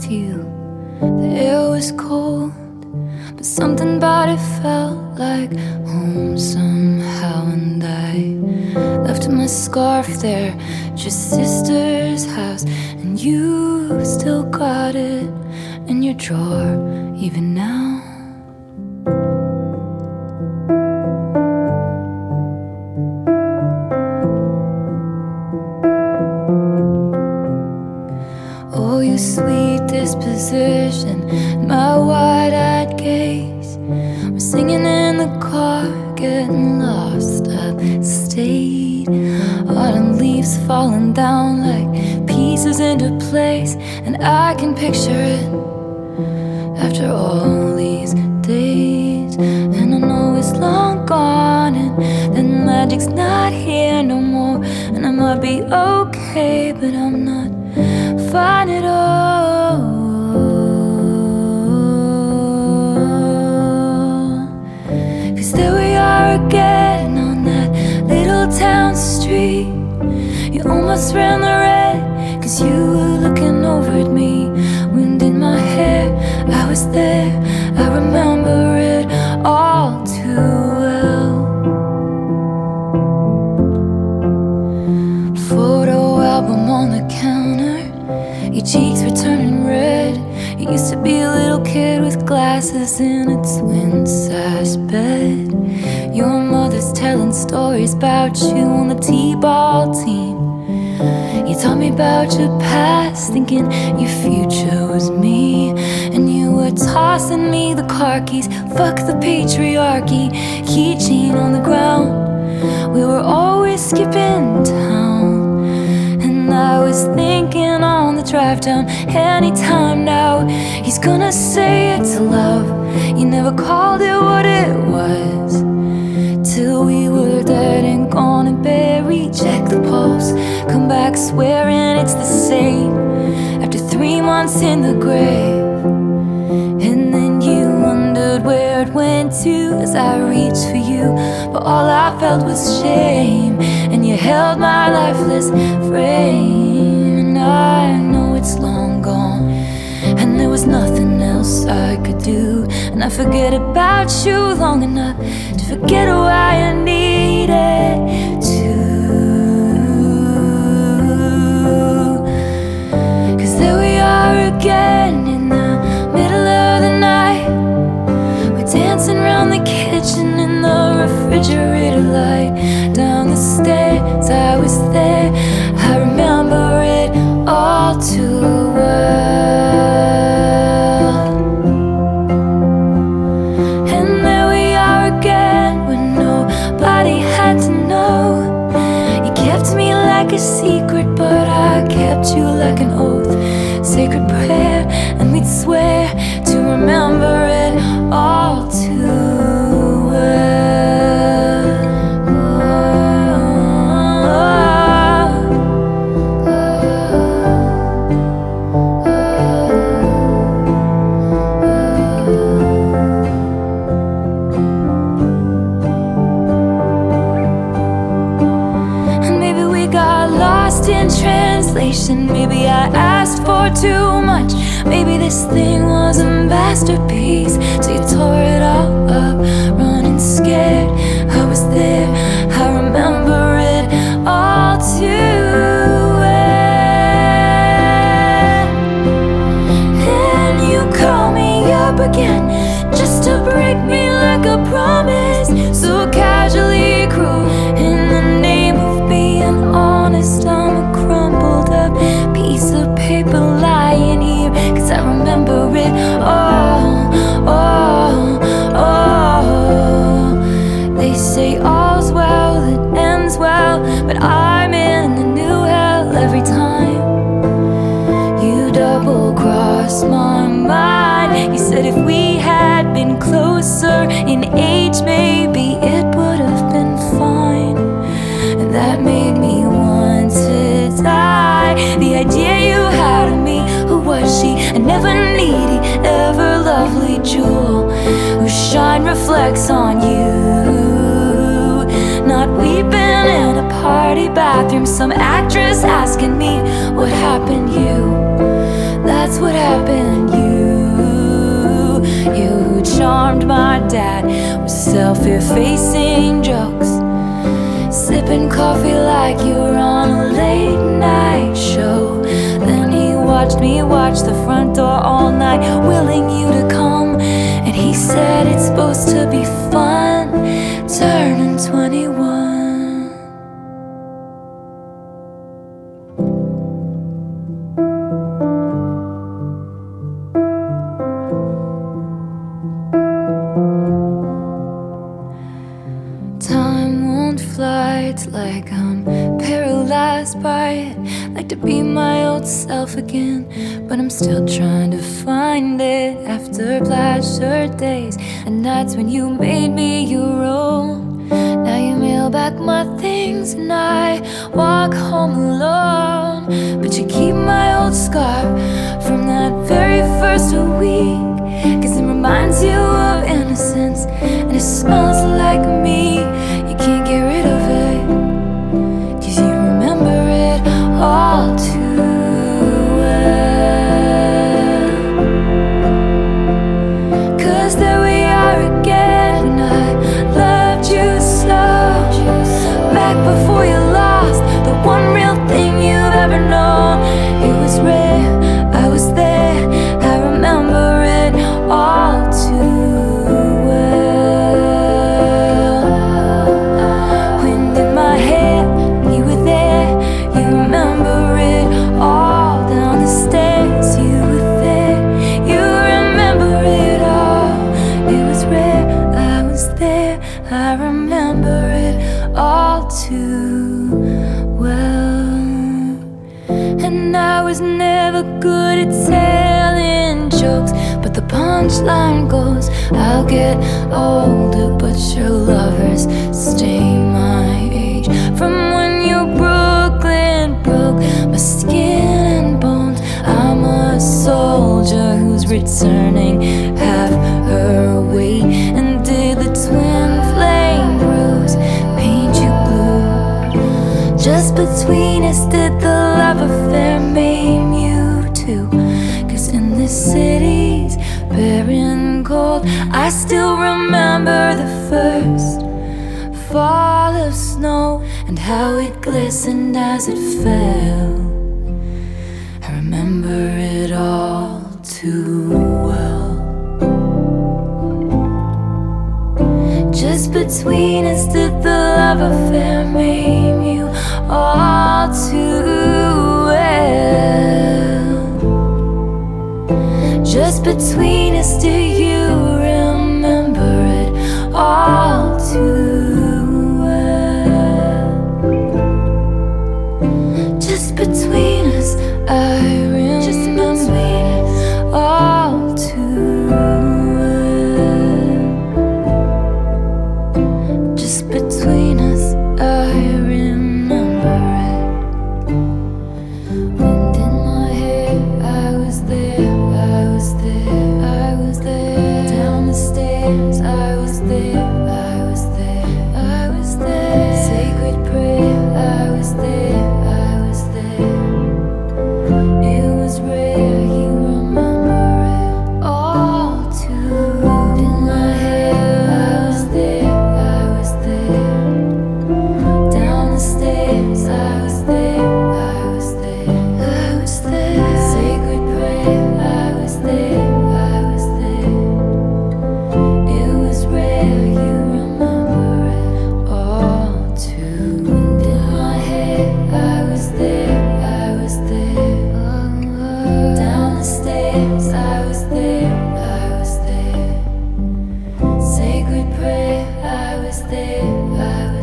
with you. The air was cold, but something about it felt like home somehow. And I left my scarf there, just sister's house, and you still got it in your drawer even now. Oh, your sweet disposition and my wide-eyed gaze. We're singing in the car, getting lost upstate. Autumn leaves falling down like pieces into place, and I can picture it after all these days. And I know it's long gone, and the magic's not here no more. And I might be okay, but I'm not fine at all. 'Cause there we are again on that little town street. You almost ran the red, 'cause you were looking over at me. Wind in my hair, I was there, I remember it all too well. Photo album on the counter, your cheeks were turning red. You used to be a little kid with glasses in a twin-size bed. Your mother's telling stories about you on the t-ball team. You told me about your past, thinking your future was me. And you were tossing me the car keys, fuck the patriarchy, keychain on the ground. We were always skipping town, and I was thinking on the drive down, anytime now he's gonna say it's love. You never called it what it was, till we were dead and gone and buried. Check the pulse, come back swearing it's the same, after 3 months in the grave. And then you wondered where it went to as I reached for you, but all I felt was shame, and you held my lifeless frame. And I know it's long gone, and there was nothing else I could do. And I forget about you long enough to forget why I needed to. 'Cause there we are again in the middle of the night. We're dancing around the kitchen in the refrigerator light. Down the stairs, I was there, I remember it all too well. And there we are again when nobody had to know. You kept me like a secret, but I kept you like an oath. Sacred prayer, and we'd swear to remember it all too well. And maybe we got lost in translation. Maybe I asked for too much. Maybe this thing was a masterpiece, so you tore it all up, running scared. I was there, I remember it all too well. And you call me up again, just to break me like a promise, so casually cruel. In the name of being honest, I'm a crumpled up piece of paper lying here, 'cause I remember it all, all, all. They say all's well that ends well, but I'm in a new hell every time you double-cross my mind. You said if we had been closer in age, maybe it would have been fine. And that made me want to die. The idea you had of me, who was she? A never needy, ever lovely jewel, whose shine reflects on you. Not weeping in a party bathroom, some actress asking me what happened you. That that's what happened. You who charmed my dad with self-effacing jokes, sipping coffee like you were on a late night show. Then he watched me watch the front door all night, willing you to come. And he said it's supposed to be fun, turning 21. Time won't fly, it's like I'm paralyzed by it. Like to be my old self again, but I'm still trying to find it. After plaid shirt days and nights when you made me your own, now you mail back my things and I walk home alone. But you keep my old scarf from that very first week, 'cause it reminds you of innocence and it smells like me. You can't get rid of it, 'cause you remember it all too well. 'Cause there we are again, when I loved you so, back before you lost the one real thing you've ever known. It was rare, I was there, I remember it all too well. Wind in my hair, you were there, you remember it all. Down the stairs, you were there, you remember it all. It was rare, I was there, I remember it all too well. And I was never good at telling jokes, but the punchline goes, I'll get older, but your lovers stay my age. From when you Brooklyn broke my skin and bones, I'm a soldier who's returning half her weight. And did the twin flame bruise paint you blue? Just between us, did the love affair maim you too? 'Cause in this city's barren cold, I still remember the first fall of snow and how it glistened as it fell. I remember it all too well. Just between us, did the love affair maim you all too well? Just between us, do you remember it all too well? Just between us, I remember it all too well. Just between us, I remember it. Wind in my hair, I was there, I was there, I was there. Down the stairs, I was there, I was there, I was there. Sacred prayer, I was there, I was there. It was rare, you remember it all too. Wind in my hair, I was there, I was there. Down the stairs, I was there, I was there, I was there. Sacred prayer, I was there, I was there. It was rare, you remember it all too. Wind in my hair, I was there, I was there. Down the stairs, I was there, I was there. Sacred prayer, I was there, I was there.